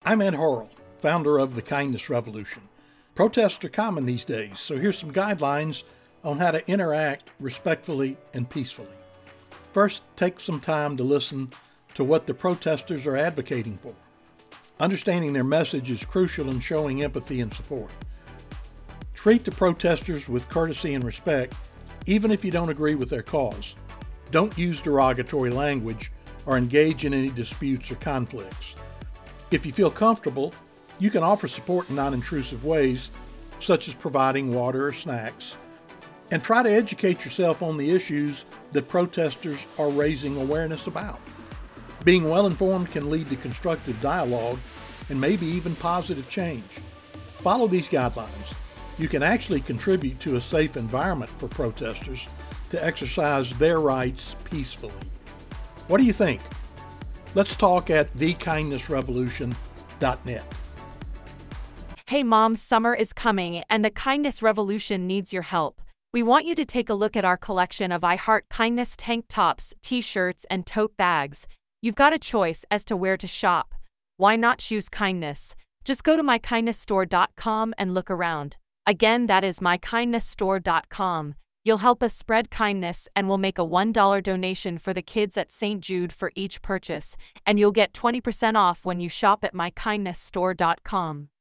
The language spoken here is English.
I'm Ed Horrell, founder of the Kindness Revolution. Protests are common these days, so here's some guidelines on how to interact respectfully and peacefully. First, take some time to listen to what the protesters are advocating for. Understanding their message is crucial in showing empathy and support. Treat the protesters with courtesy and respect, even if you don't agree with their cause. Don't use derogatory language or engage in any disputes or conflicts. If you feel comfortable, you can offer support in non-intrusive ways, such as providing water or snacks, and try to educate yourself on the issues that protesters are raising awareness about. Being well-informed can lead to constructive dialogue and maybe even positive change. Follow these guidelines. You can actually contribute to a safe environment for protesters to exercise their rights peacefully. What do you think? Let's talk at thekindnessrevolution.net. Hey Mom, summer is coming and the Kindness Revolution needs your help. We want you to take a look at our collection of I Heart Kindness tank tops, t-shirts, and tote bags. You've got a choice as to where to shop. Why not choose kindness? Just go to mykindnessstore.com and look around. Again, that is mykindnessstore.com. You'll help us spread kindness and we'll make a $1 donation for the kids at St. Jude for each purchase, and you'll get 20% off when you shop at mykindnessstore.com.